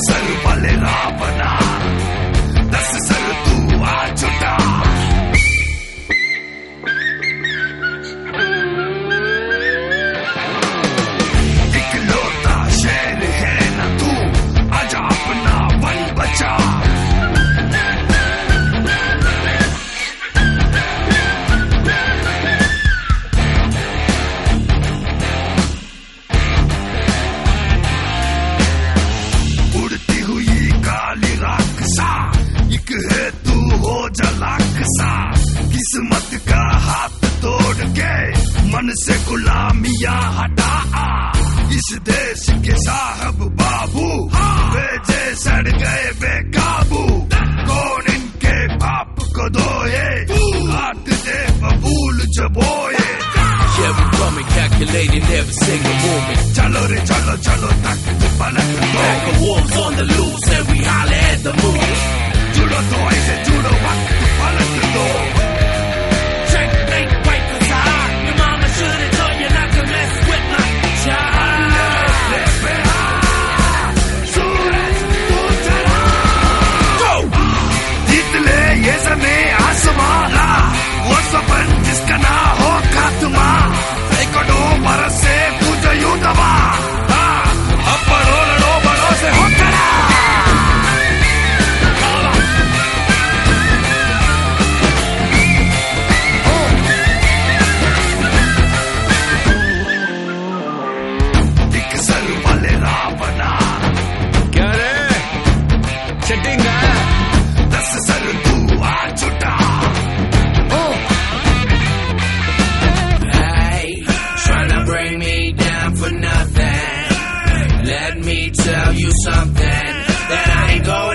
Sir वाले रावणा, 10 sir तू आ छुटा। इकलौता शेर है ना तू, आजा अपना वन बचा। उड़ती हुई काली राक्षसा, एक है तू हो जलाकसा। किस्मत का हाथ तोड़ के मन से गुलामियां हटा। इस देश के साहब बाबू बेजे सड़ गए बेकाबू। कौन इनके बाप को दोए, हाथ दे बबूल जबोए। Yeah, we coming calculated every single moment. चलो रे चलो चलो ताकत पलट लो। Pack of wolves on the loose and we holler at the moon. जुड़ो तो ऐसे जुड़ो वक्त पलट लो। Checkmate, wipe the side. Your mama should've told you not to mess with my child. सूरज तू चला, Go! जीत ले ये ज़मीं आसमां। वो सपन जिसका ना हो खात्मा, सैकड़ों बरस से तुझे यूं दबा। अब बढ़ो लड़ो बड़ों से हो करा। एक सर वाले रावणा, क्या रे? Chatting है? 10 सर तू आ छुटा। Hey, tryna bring me down for nothing. Let me tell you something that I ain't going